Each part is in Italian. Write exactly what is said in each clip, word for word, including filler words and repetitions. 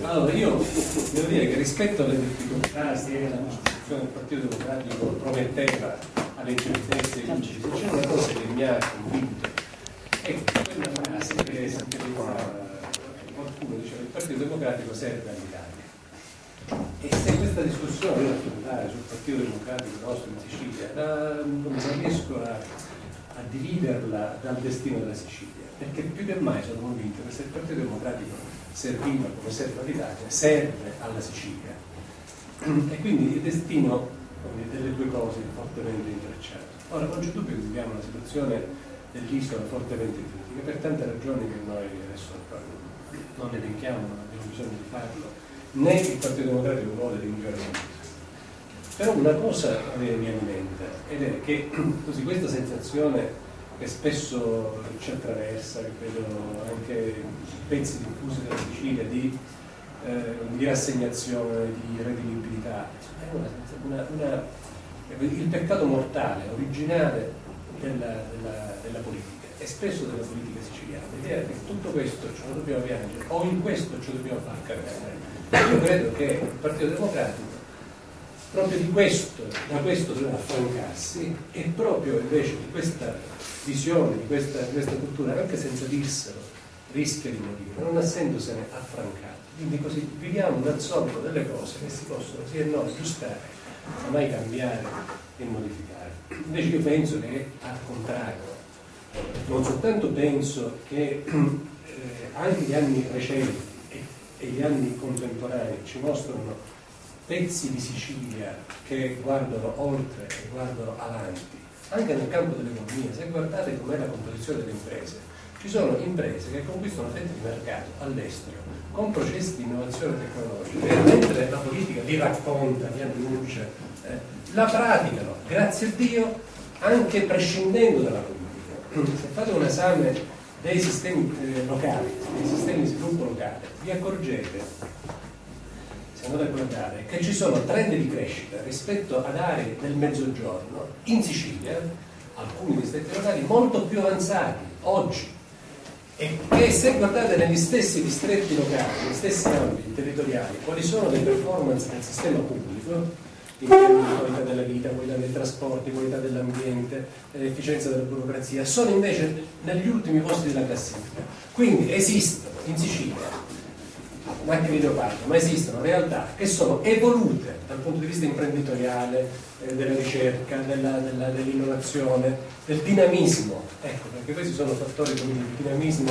Allora, io devo dire che rispetto alle difficoltà che la Costituzione del Partito Democratico prometteva alle incertezze e incisi, c'è una cosa che mi ha convinto, è quella frase che sintetizza qualcuno, diceva: il Partito Democratico serve all'Italia. E se questa discussione deve affrontare sul Partito Democratico nostro in Sicilia, da, non riesco a, a dividerla dal destino della Sicilia, perché più che mai sono convinto che se il Partito Democratico serviva come serve all'Italia, serve alla Sicilia, e quindi il destino delle due cose è fortemente intrecciato. Ora non c'è dubbio che viviamo una situazione dell'isola fortemente critica per tante ragioni che noi adesso non elenchiamo, non abbiamo bisogno di farlo, né il Partito Democratico vuole di miglioramento. Però una cosa mi viene in mente, ed è che così questa sensazione che spesso ci attraversa, che vedo anche pezzi diffusi della Sicilia di, eh, di rassegnazione, di reddivibilità, è una, una, una, il peccato mortale, originale della, della, della politica e spesso della politica siciliana. L'idea che tutto questo ce lo dobbiamo piangere o in questo ci dobbiamo far cadere. Io credo che il Partito Democratico proprio di questo, da questo doveva affrancarsi, e proprio invece di questa visione, di questa, di questa cultura, anche senza dirselo, rischia di morire, non essendosene affrancato. Quindi così viviamo dal solco delle cose che si possono sì e no aggiustare, ma mai cambiare e modificare. Invece io penso che al contrario, non soltanto penso che eh, anche gli anni recenti e, e gli anni contemporanei ci mostrano pezzi di Sicilia che guardano oltre e guardano avanti, anche nel campo dell'economia. Se guardate com'è la composizione delle imprese, ci sono imprese che conquistano fette di mercato all'estero con processi di innovazione tecnologica, e mentre la politica li racconta, li annuncia, eh, la praticano, grazie a Dio, anche prescindendo dalla politica. Se fate un esame dei sistemi eh, locali, dei sistemi di sviluppo locale, vi accorgete, se andate a guardare, che ci sono trend di crescita rispetto ad aree del Mezzogiorno in Sicilia, alcuni distretti locali molto più avanzati oggi, e che se guardate negli stessi distretti locali, negli stessi ambiti territoriali, quali sono le performance del sistema pubblico in termini di qualità della vita, qualità dei trasporti, qualità dell'ambiente, efficienza della burocrazia, sono invece negli ultimi posti della classifica. Quindi esistono in Sicilia, anche video parto, ma esistono realtà che sono evolute dal punto di vista imprenditoriale, eh, della ricerca, della, della, dell'innovazione, del dinamismo, ecco, perché questi sono fattori come il dinamismo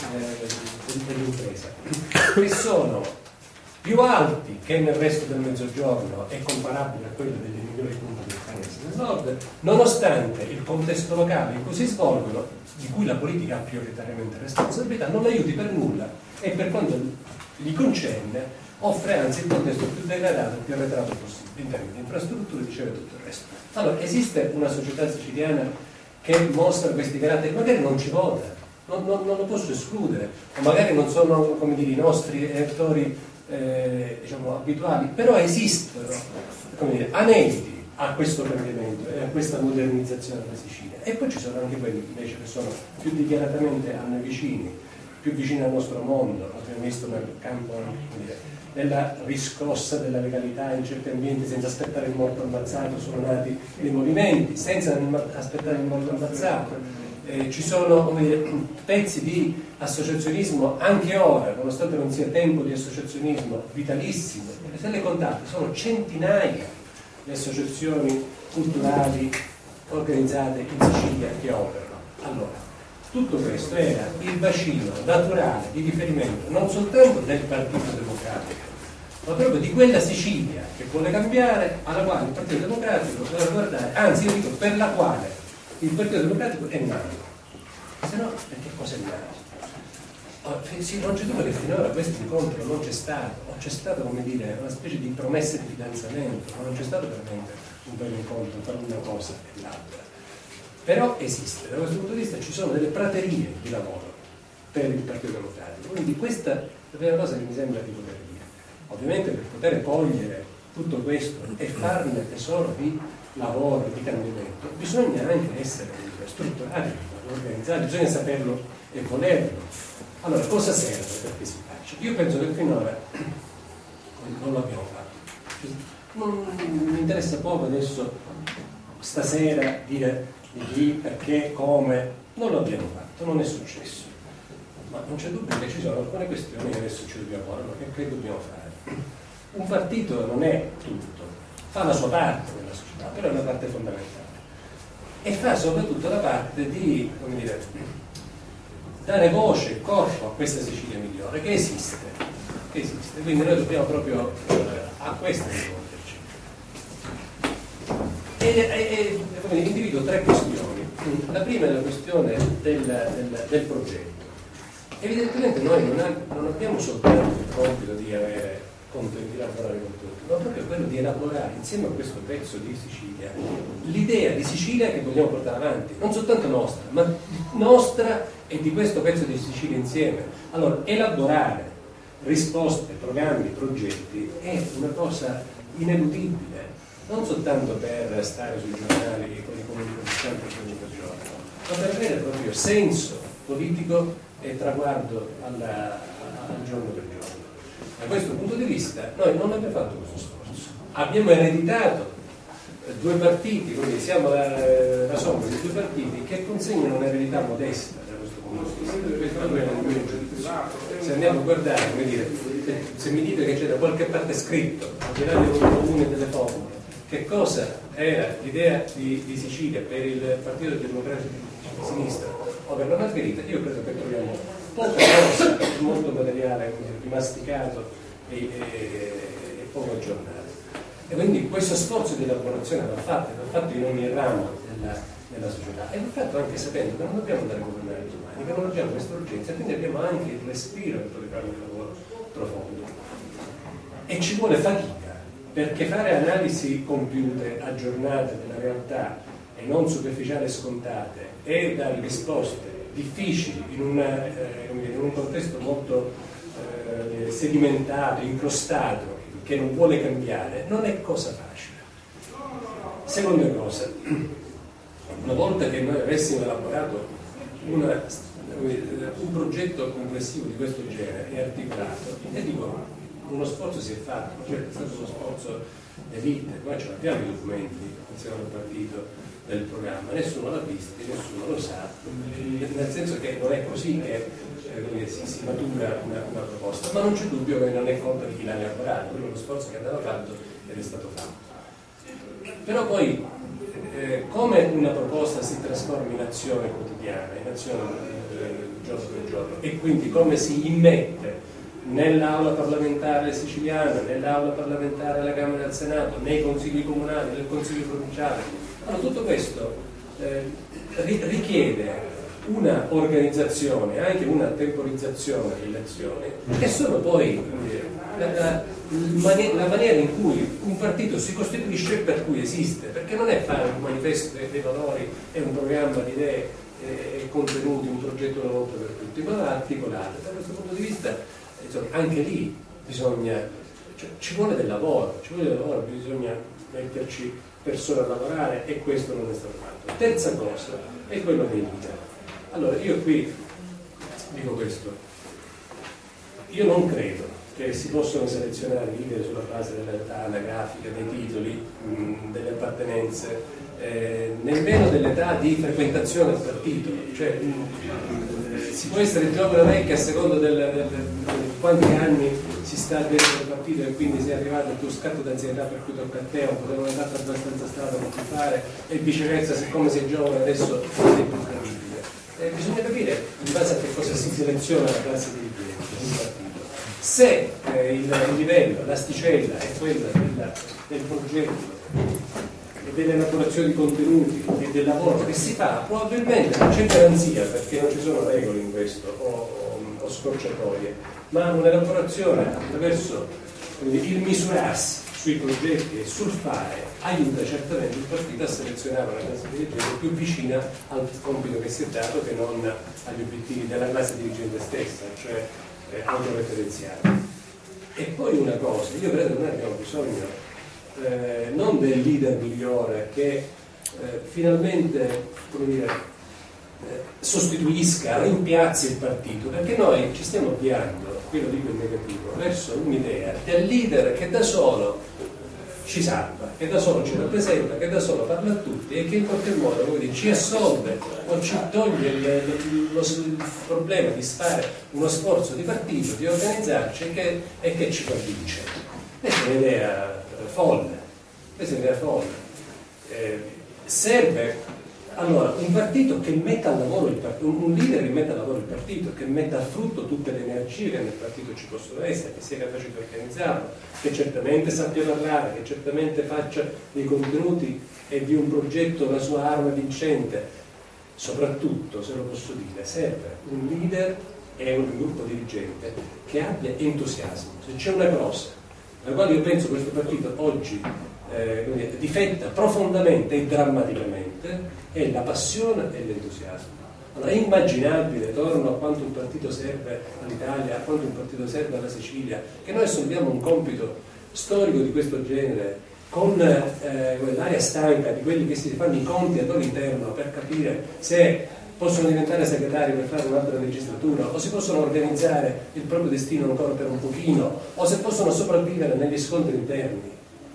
eh, dell'impresa, che sono più alti che nel resto del Mezzogiorno e comparabili a quelli delle migliori punte del paese del Nord, nonostante il contesto locale in cui si svolgono, di cui la politica ha prioritariamente responsabilità, non aiuti per nulla, e per quanto gli concerne offre anzi il contesto più degradato e più arretrato possibile in termini di infrastrutture, diceva tutto il resto. Allora, esiste una società siciliana che mostra questi caratteri, magari non ci vota, non, non, non lo posso escludere, o magari non sono, come dire, i nostri elettori eh, diciamo abituali, però esistono, come dire, aneliti a questo cambiamento e a questa modernizzazione della Sicilia. E poi ci sono anche quelli invece che sono più dichiaratamente a noi vicini, più vicini al nostro mondo, l'abbiamo visto nel campo, come dire, della riscossa della legalità in certi ambienti. Senza aspettare il morto ammazzato sono nati dei movimenti, senza aspettare il morto ammazzato eh, ci sono, come dire, pezzi di associazionismo anche ora, nonostante non sia tempo di associazionismo vitalissimo. Se le contate sono centinaia le associazioni culturali organizzate in Sicilia che operano. Allora, tutto questo era il bacino naturale di riferimento non soltanto del Partito Democratico, ma proprio di quella Sicilia che vuole cambiare, alla quale il Partito Democratico deve guardare, anzi io dico per la quale il Partito Democratico è nato. Se no, perché cosa è nato? Oh, sì, non c'è dubbio che finora questo incontro non c'è stato, o c'è stato, come dire, una specie di promessa di fidanzamento, ma non c'è stato veramente un bel incontro tra una cosa e l'altra. Però esiste, da questo punto di vista ci sono delle praterie di lavoro per il Partito Democratico, quindi questa è la prima cosa che mi sembra di poter dire. Ovviamente per poter cogliere tutto questo e farne tesoro di lavoro, di cambiamento, bisogna anche essere strutturati, organizzati, bisogna saperlo e volerlo. Allora, cosa serve perché si faccia? Io penso che finora non l'abbiamo fatto. Non mi interessa poco adesso stasera dire di chi, perché, come, non l'abbiamo fatto, non è successo. Ma non c'è dubbio che ci sono alcune questioni che adesso ci dobbiamo porre, che, che dobbiamo fare. Un partito non è tutto, fa la sua parte nella società, però è una parte fondamentale. E fa soprattutto la parte di, come dire, dare voce e corpo a questa Sicilia migliore, che esiste, che esiste. Quindi noi dobbiamo proprio eh, a questo rivolgerci. E, e, e individuo tre questioni. La prima è la questione del, del, del progetto. Evidentemente noi non, ha, non abbiamo soltanto il compito di avere contenuti, di elaborare contenuti, ma proprio quello di elaborare insieme a questo pezzo di Sicilia l'idea di Sicilia che vogliamo portare avanti, non soltanto nostra, ma nostra e di questo pezzo di Sicilia insieme. Allora, elaborare risposte, programmi, progetti è una cosa ineludibile, non soltanto per stare sui giornali con i comunicazioni ogni giorno, ma per avere proprio senso politico e traguardo alla, al giorno per giorno. Da questo punto di vista noi non abbiamo fatto questo sforzo, abbiamo ereditato due partiti, quindi siamo la, la somma di due partiti che consegnano un'eredità modesta da questo punto di vista. Questo è il mio giudizio. Se andiamo a guardare, come dire, se, se mi dite che c'è da qualche parte scritto, al di là dei comuni e delle formule, che cosa era l'idea di, di Sicilia per il Partito Democratico di Sinistra o per la Margherita, io credo che troviamo poca cosa, molto materiale rimasticato e, e, e poco aggiornato. E quindi questo sforzo di elaborazione va fatto, va fatto in ogni ramo della, della società e va fatto anche sapendo che non dobbiamo andare a governare domani, che non abbiamo questa urgenza, e quindi abbiamo anche il respiro per poter fare un lavoro profondo. E ci vuole fatica, perché fare analisi compiute, aggiornate della realtà e non superficiali e scontate e dare risposte difficili in, una, eh, in un contesto molto eh, sedimentato, incrostato, che non vuole cambiare, non è cosa facile. Seconda cosa, una volta che noi avessimo elaborato una, un progetto complessivo di questo genere e articolato, e dico, uno sforzo si è fatto, cioè è stato uno sforzo d'elite, noi ce l'abbiamo i documenti insieme al partito del programma, nessuno l'ha visto, nessuno lo sa, nel senso che non è così che eh, si, si matura una, una proposta, ma non c'è dubbio che non è colpa di chi l'ha elaborato, quello è uno sforzo che andava fatto ed è stato fatto. Però poi eh, come una proposta si trasforma in azione quotidiana, in azione eh, giorno per giorno, e quindi come si immette nell'aula parlamentare siciliana, nell'aula parlamentare della Camera e del Senato, nei consigli comunali, nel consiglio provinciale. Allora, tutto questo eh, richiede una organizzazione, anche una temporizzazione delle azioni, che sono poi la, la, la maniera in cui un partito si costituisce e per cui esiste, perché non è fare un manifesto dei valori e un programma di idee e contenuti, un progetto una volta per tutti, ma va articolato. Da questo punto di vista, insomma, anche lì bisogna, cioè, ci vuole del lavoro, ci vuole del lavoro, bisogna metterci persone a lavorare e questo non è stato fatto. Terza cosa è quello dei leader. Allora io qui dico questo, io non credo che si possano selezionare leader sulla base dell'età anagrafica, dei titoli, mh, delle appartenenze, eh, nemmeno dell'età di frequentazione del partito, cioè mh, eh, si può essere giovane o vecchia a seconda del, del, del, di quanti anni si sta dentro il partito e quindi sei arrivato al tuo scatto d'anzianità per cui tocca a te, o potevano aver fatto abbastanza strada per più fare, e viceversa, siccome sei giovane adesso sei più credibile. Eh, bisogna capire in base a che cosa si seleziona la classe dirigente di un partito. Se eh, il, il livello, l'asticella è quella della, del progetto e dell'elaborazione di contenuti e del lavoro che si fa, probabilmente non c'è garanzia, perché non ci sono regole in questo o, o, o scorciatoie, ma un'elaborazione attraverso il misurarsi sui progetti e sul fare aiuta certamente il partito a selezionare una classe dirigente più vicina al compito che si è dato che non agli obiettivi della classe dirigente stessa, cioè eh, autoreferenziale. E poi una cosa, io credo che noi abbiamo bisogno eh, non del leader migliore che eh, finalmente, come dire, sostituisca, rimpiazzi il partito, perché noi ci stiamo avviando, qui lo dico in negativo, verso un'idea del leader che da solo ci salva, che da solo ci rappresenta, che da solo parla a tutti e che in qualche modo quindi, ci assolve o ci toglie il, il, lo, il problema di fare uno sforzo di partito, di organizzarci e che, e che ci convince. Questa è un'idea folle, questa è un'idea folle. Eh, serve allora un partito che metta al lavoro il partito, un leader che metta al lavoro il partito, che metta a frutto tutte le energie che nel partito ci possono essere, che sia capace di organizzarlo, che certamente sappia parlare, che certamente faccia dei contenuti e di un progetto la sua arma vincente. Soprattutto, se lo posso dire, serve un leader e un gruppo dirigente che abbia entusiasmo. Se c'è una cosa alla quale io penso questo partito oggi eh, difetta profondamente e drammaticamente, è la passione e l'entusiasmo. Allora è immaginabile, torno a quanto un partito serve all'Italia, a quanto un partito serve alla Sicilia, che noi assolviamo un compito storico di questo genere con eh, quell'aria stanca di quelli che si fanno i conti ad all'interno per capire se possono diventare segretari per fare un'altra legislatura o si possono organizzare il proprio destino ancora per un pochino o se possono sopravvivere negli scontri interni.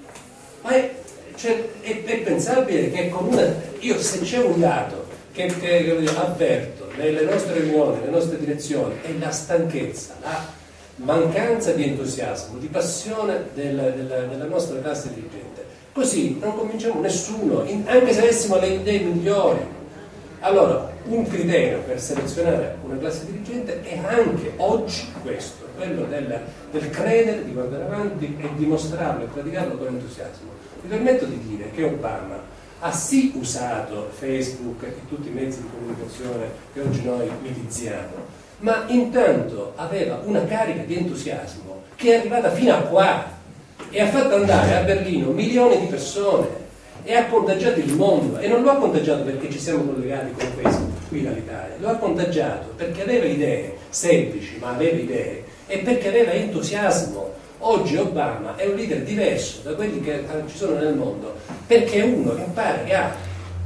Ma è, cioè, è, è pensabile che con una... io se c'è un dato che, che, che avverto nelle nostre riunioni, nelle nostre direzioni, è la stanchezza, la mancanza di entusiasmo, di passione della, della, della nostra classe dirigente. Così non convinciamo nessuno, in, anche se avessimo le idee migliori. Allora, un criterio per selezionare una classe dirigente è anche oggi questo, quello del, del credere, di guardare avanti e dimostrarlo e praticarlo con entusiasmo. Mi permetto di dire che Obama ha sì usato Facebook e tutti i mezzi di comunicazione che oggi noi mitizziamo, ma intanto aveva una carica di entusiasmo che è arrivata fino a qua e ha fatto andare a Berlino milioni di persone e ha contagiato il mondo, e non lo ha contagiato perché ci siamo collegati con Facebook qui dall'Italia, lo ha contagiato perché aveva idee semplici, ma aveva idee, e perché aveva entusiasmo. Oggi Obama è un leader diverso da quelli che ci sono nel mondo, perché è uno che pare che ha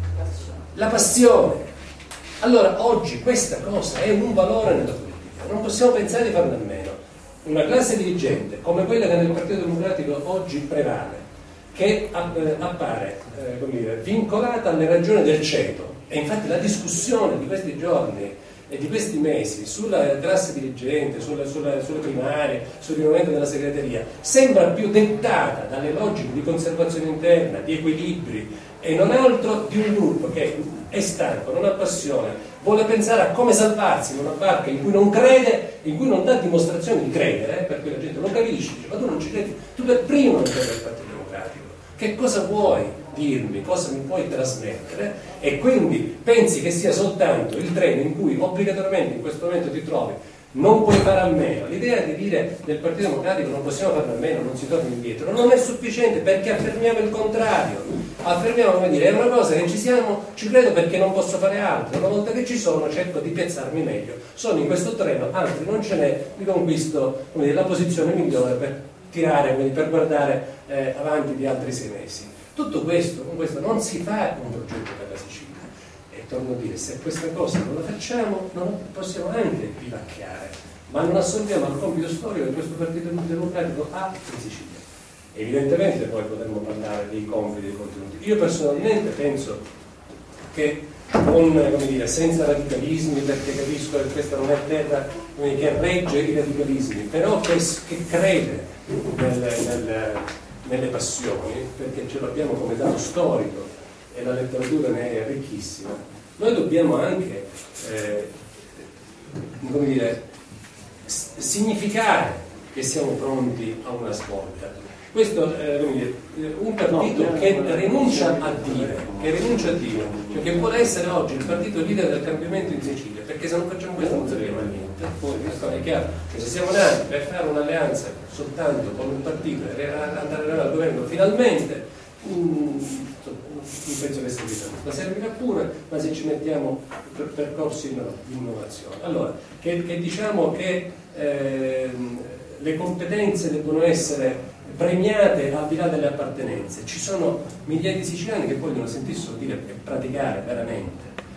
la passione. Allora oggi questa cosa è un valore nella politica, non possiamo pensare di farne a meno. Una classe dirigente come quella che nel Partito Democratico oggi prevale, che appare eh, come dire, vincolata alle ragioni del ceto, e infatti la discussione di questi giorni e di questi mesi sulla classe dirigente, sulle, sulle, sulle primarie, sul rinnovamento della segreteria sembra più dettata dalle logiche di conservazione interna, di equilibri, e non altro di un gruppo che è stanco, non ha passione, vuole pensare a come salvarsi in una barca in cui non crede, in cui non dà dimostrazione di credere, eh, per cui la gente lo capisce, dice, ma tu non ci credi, tu per primo non credi al Partito Democratico, che cosa vuoi dirmi, cosa mi puoi trasmettere? E quindi pensi che sia soltanto il treno in cui obbligatoriamente in questo momento ti trovi, non puoi fare a meno. L'idea di dire del Partito Democratico non possiamo farne a meno, non si torna indietro, non è sufficiente, perché affermiamo il contrario, affermiamo, come dire, è una cosa che ci siamo, ci credo perché non posso fare altro, una volta che ci sono cerco di piazzarmi meglio, sono in questo treno, altri non ce n'è, mi conquisto, come dire, la posizione migliore per tirare, per guardare eh, avanti di altri sei mesi. Tutto questo, con questo non si fa un progetto per la Sicilia. E torno a dire, se questa cosa non la facciamo, non possiamo anche vivacchiare, ma non assolviamo al compito storico che questo Partito Democratico ha in Sicilia. Evidentemente poi potremmo parlare dei compiti e dei contenuti. Io personalmente penso che con, come dire, senza radicalismi, perché capisco che questa non è terra che regge i radicalismi, però che, che crede nel, nel, nelle passioni, perché ce l'abbiamo come dato storico e la letteratura ne è ricchissima. Noi dobbiamo anche eh, come dire, significare che siamo pronti a una svolta. Questo è eh, un partito no, che rinuncia a dire, che rinuncia a dire, cioè che vuole essere oggi il partito leader del cambiamento in Sicilia, perché se non facciamo questo non serviamo a niente. Poi questo è chiaro, che se siamo nati per fare un'alleanza soltanto con un partito e andare al governo finalmente, non penso che servirà, ma servirà pure, ma se ci mettiamo per percorsi di innovazione. Allora, che, che diciamo che eh, le competenze devono essere premiate al di là delle appartenenze. Ci sono migliaia di siciliani che vogliono sentirsi dire e praticare veramente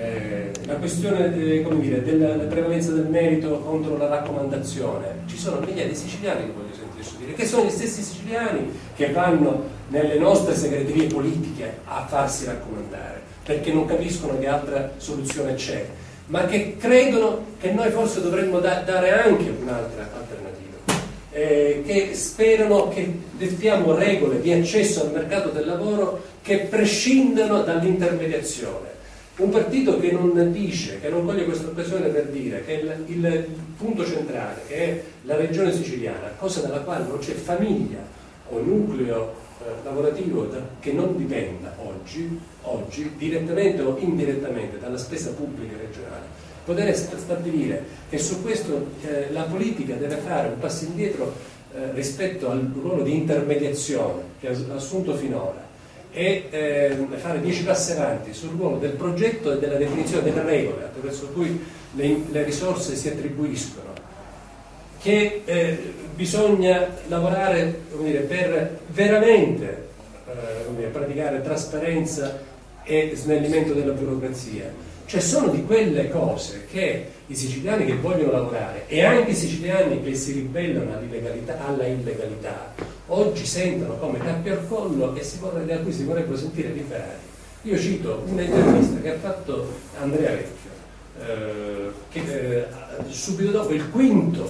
eh, la questione eh, come dire, della prevalenza del merito contro la raccomandazione. Ci sono migliaia di siciliani che voglio sentire dire, che sono gli stessi siciliani che vanno nelle nostre segreterie politiche a farsi raccomandare, perché non capiscono che altra soluzione c'è, ma che credono che noi forse dovremmo da- dare anche un'altra alternativa, eh, che sperano che dettiamo regole di accesso al mercato del lavoro che prescindano dall'intermediazione. Un partito che non dice, che non coglie questa occasione per dire che il, il, il punto centrale, che è la regione siciliana, cosa dalla quale non c'è famiglia o nucleo eh, lavorativo da, che non dipenda oggi, oggi, direttamente o indirettamente dalla spesa pubblica regionale, poter stabilire che su questo eh, la politica deve fare un passo indietro eh, rispetto al ruolo di intermediazione che ha assunto finora, e eh, fare dieci passi avanti sul ruolo del progetto e della definizione delle regole attraverso cui le, le risorse si attribuiscono, che eh, bisogna lavorare, come dire, per veramente eh, come dire, praticare trasparenza e snellimento della burocrazia. Cioè sono di quelle cose che i siciliani che vogliono lavorare e anche i siciliani che si ribellano all'illegalità, alla illegalità oggi sentono come cappio al collo e si vorrebbe, da cui si vorrebbero sentire liberati. Io cito un'intervista che ha fatto Andrea Vecchio, eh, che eh, subito dopo il quinto,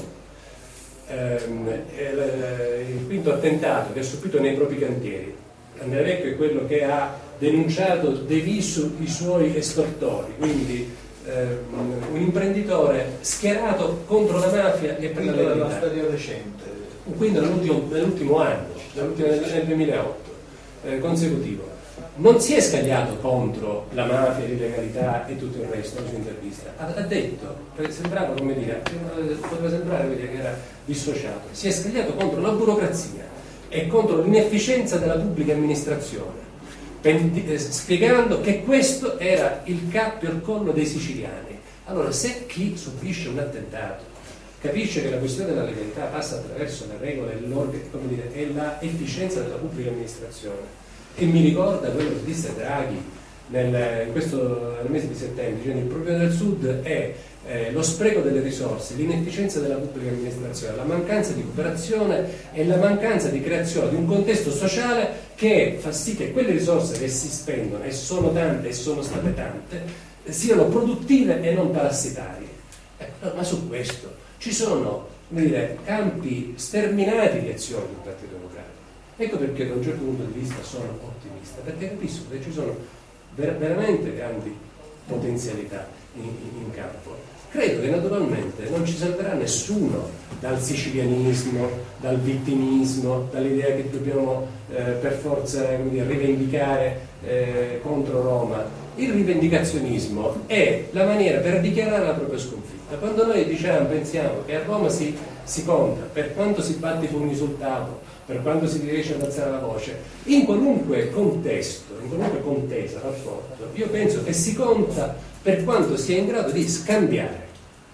ehm, il, il quinto attentato che ha subito nei propri cantieri. Andrea Vecchio è quello che ha denunciato De Visu i suoi estortori, quindi ehm, un imprenditore schierato contro la mafia e per la legalità. È una storia recente. Quindi nell'ultimo, nell'ultimo anno, nel duemilaotto, eh, consecutivo, non si è scagliato contro la mafia, l'illegalità e tutto il resto nella sua intervista. Ha, ha detto, sembrava come dire, poteva sembrare che era dissociato, si è scagliato contro la burocrazia e contro l'inefficienza della pubblica amministrazione, eh, spiegando che questo era il cappio al collo dei siciliani. Allora, se chi subisce un attentato capisce che la questione della legalità passa attraverso le regole e l'efficienza della pubblica amministrazione, e mi ricorda quello che disse Draghi nel, in questo, nel mese di settembre, dicendo il problema del Sud è eh, lo spreco delle risorse, l'inefficienza della pubblica amministrazione, la mancanza di cooperazione e la mancanza di creazione di un contesto sociale che fa sì che quelle risorse che si spendono, e sono tante e sono state tante, siano produttive e non parassitarie. Eh, ma su questo ci sono, come dire, campi sterminati di azione del Partito Democratico. Ecco perché da un certo punto di vista sono ottimista, perché capisco che ci sono ver- veramente grandi potenzialità in, in, in campo. Credo che naturalmente non ci salverà nessuno dal sicilianismo, dal vittimismo, dall'idea che dobbiamo eh, per forza, come dire, rivendicare eh, contro Roma. Il rivendicazionismo è la maniera per dichiarare la propria sconfitta. Quando noi diciamo, pensiamo che a Roma si, si conta per quanto si batte i pugni sul tavolo, per quanto si riesce ad alzare la voce, in qualunque contesto, in qualunque contesa, rapporto, io penso che si conta per quanto si è in grado di scambiare.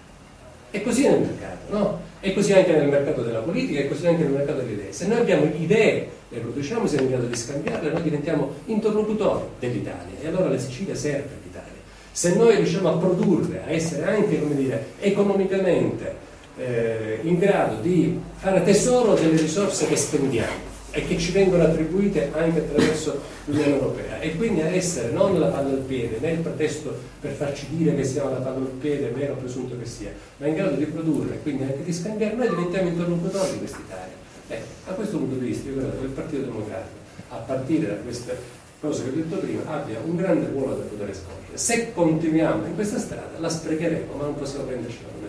E così è nel mercato, no? E così anche nel mercato della politica, e così anche nel mercato delle idee. Se noi abbiamo idee e produciamo, siamo in grado di scambiarle, noi diventiamo interlocutori dell'Italia, e allora la Sicilia serve all'Italia. Se noi riusciamo a produrre, a essere anche, come dire, economicamente eh, in grado di fare tesoro delle risorse che spendiamo e che ci vengono attribuite anche attraverso l'Unione Europea, e quindi a essere non la palla al piede, né il pretesto per farci dire che siamo la palla al piede, vero o presunto che sia, ma in grado di produrre e quindi anche di scambiare, noi diventiamo interlocutori di quest'Italia. Eh, a questo punto di vista io credo che il Partito Democratico, a partire da queste cose che ho detto prima, abbia un grande ruolo da poter svolgere. Se continuiamo in questa strada la sprecheremo, ma non possiamo prenderci la